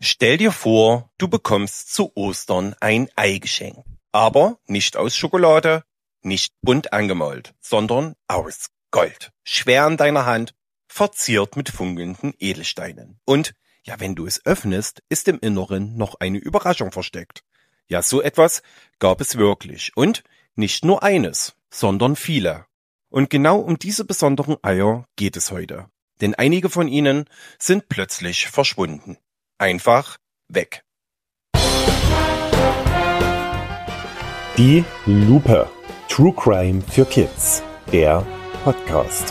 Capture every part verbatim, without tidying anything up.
Stell dir vor, du bekommst zu Ostern ein Ei geschenkt. Aber nicht aus Schokolade, nicht bunt angemalt, sondern aus Gold. Schwer in deiner Hand, verziert mit funkelnden Edelsteinen. Und ja, wenn du es öffnest, ist im Inneren noch eine Überraschung versteckt. Ja, so etwas gab es wirklich. Und nicht nur eines, sondern viele. Und genau um diese besonderen Eier geht es heute. Denn einige von ihnen sind plötzlich verschwunden. Einfach weg. Die Lupe. True Crime für Kids. Der Podcast.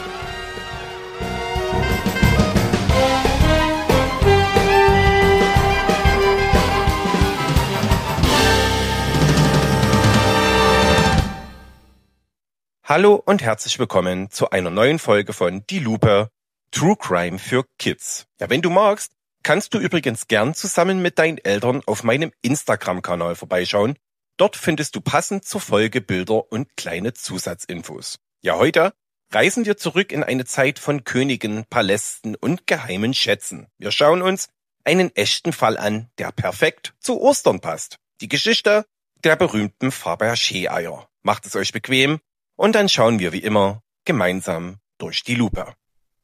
Hallo und herzlich willkommen zu einer neuen Folge von Die Lupe. True Crime für Kids. Ja, wenn du magst, kannst du übrigens gern zusammen mit deinen Eltern auf meinem Instagram-Kanal vorbeischauen. Dort findest du passend zur Folge Bilder und kleine Zusatzinfos. Ja, heute reisen wir zurück in eine Zeit von Königen, Palästen und geheimen Schätzen. Wir schauen uns einen echten Fall an, der perfekt zu Ostern passt. Die Geschichte der berühmten Fabergé-Eier. Macht es euch bequem und dann schauen wir wie immer gemeinsam durch die Lupe.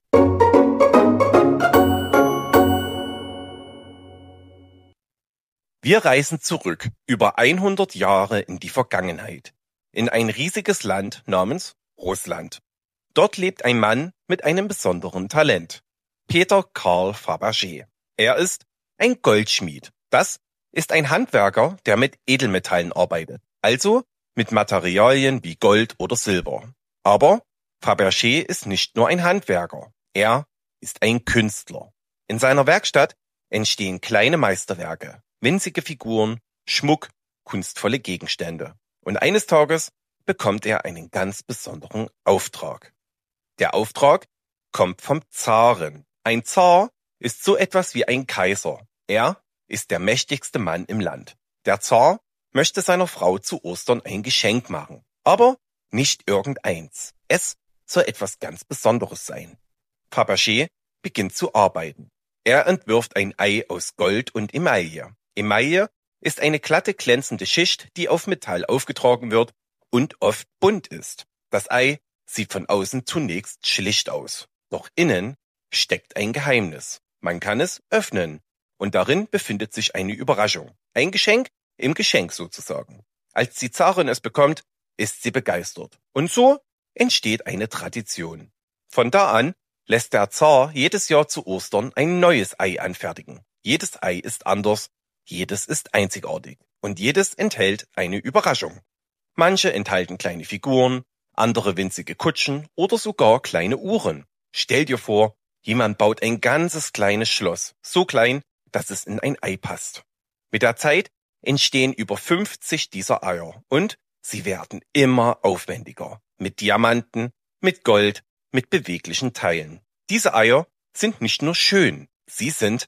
Wir reisen zurück über hundert Jahre in die Vergangenheit, in ein riesiges Land namens Russland. Dort lebt ein Mann mit einem besonderen Talent, Peter Karl Fabergé. Er ist ein Goldschmied. Das ist ein Handwerker, der mit Edelmetallen arbeitet, also mit Materialien wie Gold oder Silber. Aber Fabergé ist nicht nur ein Handwerker, er ist ein Künstler. In seiner Werkstatt entstehen kleine Meisterwerke, winzige Figuren, Schmuck, kunstvolle Gegenstände. Und eines Tages bekommt er einen ganz besonderen Auftrag. Der Auftrag kommt vom Zaren. Ein Zar ist so etwas wie ein Kaiser. Er ist der mächtigste Mann im Land. Der Zar möchte seiner Frau zu Ostern ein Geschenk machen. Aber nicht irgendeins. Es soll etwas ganz Besonderes sein. Fabergé beginnt zu arbeiten. Er entwirft ein Ei aus Gold und Emaille. Emaille ist eine glatte, glänzende Schicht, die auf Metall aufgetragen wird und oft bunt ist. Das Ei sieht von außen zunächst schlicht aus. Doch innen steckt ein Geheimnis. Man kann es öffnen und darin befindet sich eine Überraschung. Ein Geschenk im Geschenk sozusagen. Als die Zarin es bekommt, ist sie begeistert. Und so entsteht eine Tradition. Von da an lässt der Zar jedes Jahr zu Ostern ein neues Ei anfertigen. Jedes Ei ist anders. Jedes ist einzigartig und jedes enthält eine Überraschung. Manche enthalten kleine Figuren, andere winzige Kutschen oder sogar kleine Uhren. Stell dir vor, jemand baut ein ganzes kleines Schloss, so klein, dass es in ein Ei passt. Mit der Zeit entstehen über fünfzig dieser Eier und sie werden immer aufwendiger. Mit Diamanten, mit Gold, mit beweglichen Teilen. Diese Eier sind nicht nur schön, sie sind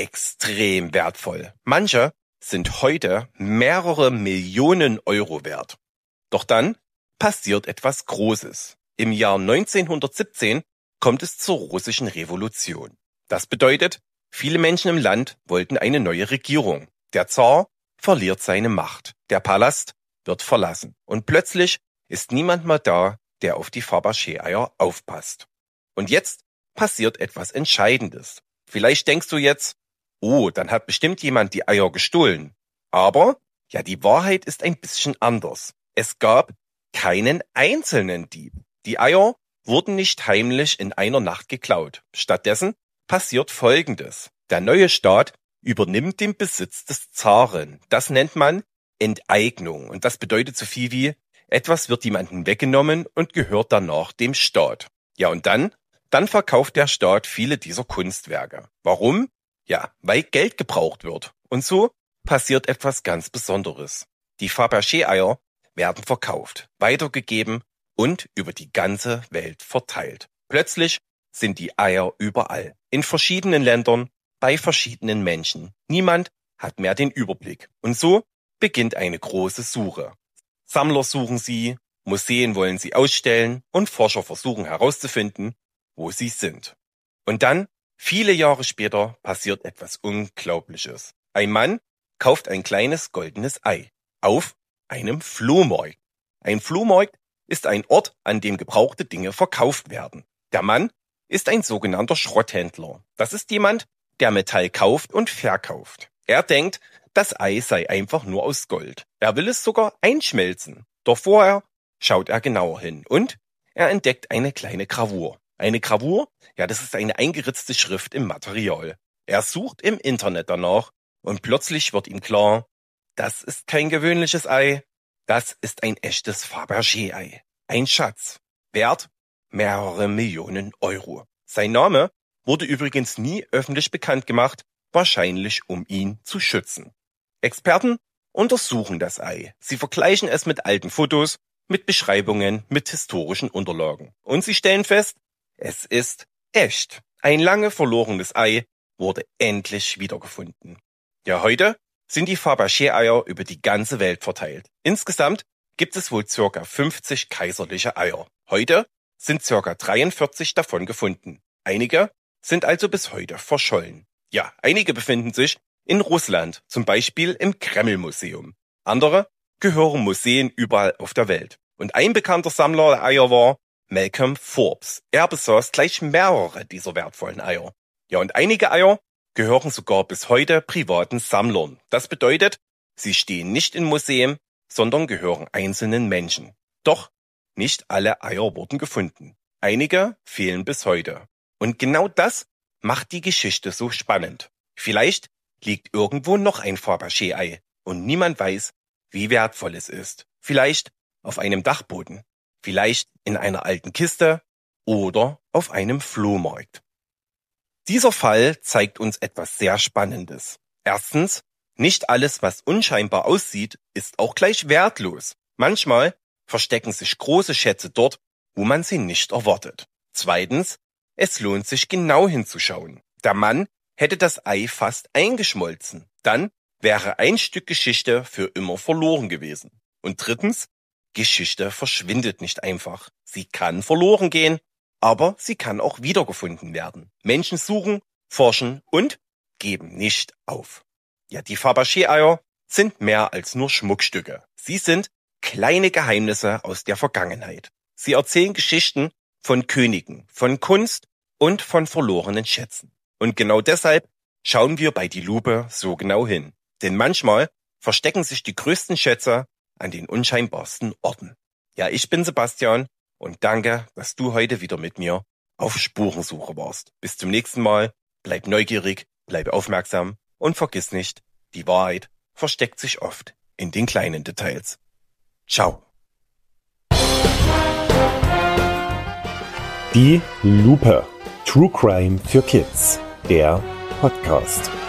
extrem wertvoll. Manche sind heute mehrere Millionen Euro wert. Doch dann passiert etwas Großes. Im Jahr neunzehnhundertsiebzehn kommt es zur russischen Revolution. Das bedeutet, viele Menschen im Land wollten eine neue Regierung. Der Zar verliert seine Macht. Der Palast wird verlassen. Und plötzlich ist niemand mehr da, der auf die Fabergé-Eier aufpasst. Und jetzt passiert etwas Entscheidendes. Vielleicht denkst du jetzt, oh, dann hat bestimmt jemand die Eier gestohlen. Aber, ja, die Wahrheit ist ein bisschen anders. Es gab keinen einzelnen Dieb. Die Eier wurden nicht heimlich in einer Nacht geklaut. Stattdessen passiert Folgendes. Der neue Staat übernimmt den Besitz des Zaren. Das nennt man Enteignung. Und das bedeutet so viel wie, etwas wird jemandem weggenommen und gehört danach dem Staat. Ja, und dann, dann verkauft der Staat viele dieser Kunstwerke. Warum? Ja, weil Geld gebraucht wird. Und so passiert etwas ganz Besonderes. Die Fabergé-Eier werden verkauft, weitergegeben und über die ganze Welt verteilt. Plötzlich sind die Eier überall, in verschiedenen Ländern, bei verschiedenen Menschen. Niemand hat mehr den Überblick. Und so beginnt eine große Suche. Sammler suchen sie, Museen wollen sie ausstellen und Forscher versuchen herauszufinden, wo sie sind. Und dann Viele Jahre später passiert etwas Unglaubliches. Ein Mann kauft ein kleines goldenes Ei auf einem Flohmarkt. Ein Flohmarkt ist ein Ort, an dem gebrauchte Dinge verkauft werden. Der Mann ist ein sogenannter Schrotthändler. Das ist jemand, der Metall kauft und verkauft. Er denkt, das Ei sei einfach nur aus Gold. Er will es sogar einschmelzen. Doch vorher schaut er genauer hin und er entdeckt eine kleine Gravur. Eine Gravur? Ja, das ist eine eingeritzte Schrift im Material. Er sucht im Internet danach und plötzlich wird ihm klar, das ist kein gewöhnliches Ei, das ist ein echtes Fabergé-Ei. Ein Schatz, wert mehrere Millionen Euro. Sein Name wurde übrigens nie öffentlich bekannt gemacht, wahrscheinlich um ihn zu schützen. Experten untersuchen das Ei. Sie vergleichen es mit alten Fotos, mit Beschreibungen, mit historischen Unterlagen. Und sie stellen fest, es ist echt. Ein lange verlorenes Ei wurde endlich wiedergefunden. Ja, heute sind die Fabergé-Eier über die ganze Welt verteilt. Insgesamt gibt es wohl circa fünfzig kaiserliche Eier. Heute sind circa dreiundvierzig davon gefunden. Einige sind also bis heute verschollen. Ja, einige befinden sich in Russland, zum Beispiel im Kreml-Museum. Andere gehören Museen überall auf der Welt. Und ein bekannter Sammler der Eier war Malcolm Forbes. Er besaß gleich mehrere dieser wertvollen Eier. Ja, und einige Eier gehören sogar bis heute privaten Sammlern. Das bedeutet, sie stehen nicht in Museen, sondern gehören einzelnen Menschen. Doch nicht alle Eier wurden gefunden. Einige fehlen bis heute. Und genau das macht die Geschichte so spannend. Vielleicht liegt irgendwo noch ein Fabergé-Ei und niemand weiß, wie wertvoll es ist. Vielleicht auf einem Dachboden, vielleicht in einer alten Kiste oder auf einem Flohmarkt. Dieser Fall zeigt uns etwas sehr Spannendes. Erstens, nicht alles, was unscheinbar aussieht, ist auch gleich wertlos. Manchmal verstecken sich große Schätze dort, wo man sie nicht erwartet. Zweitens, es lohnt sich genau hinzuschauen. Der Mann hätte das Ei fast eingeschmolzen. Dann wäre ein Stück Geschichte für immer verloren gewesen. Und drittens, Geschichte verschwindet nicht einfach. Sie kann verloren gehen, aber sie kann auch wiedergefunden werden. Menschen suchen, forschen und geben nicht auf. Ja, die Fabergé-Eier sind mehr als nur Schmuckstücke. Sie sind kleine Geheimnisse aus der Vergangenheit. Sie erzählen Geschichten von Königen, von Kunst und von verlorenen Schätzen. Und genau deshalb schauen wir bei die Lupe so genau hin. Denn manchmal verstecken sich die größten Schätze an den unscheinbarsten Orten. Ja, ich bin Sebastian und danke, dass du heute wieder mit mir auf Spurensuche warst. Bis zum nächsten Mal, bleib neugierig, bleib aufmerksam und vergiss nicht, die Wahrheit versteckt sich oft in den kleinen Details. Ciao. Die Lupe. True Crime für Kids. Der Podcast.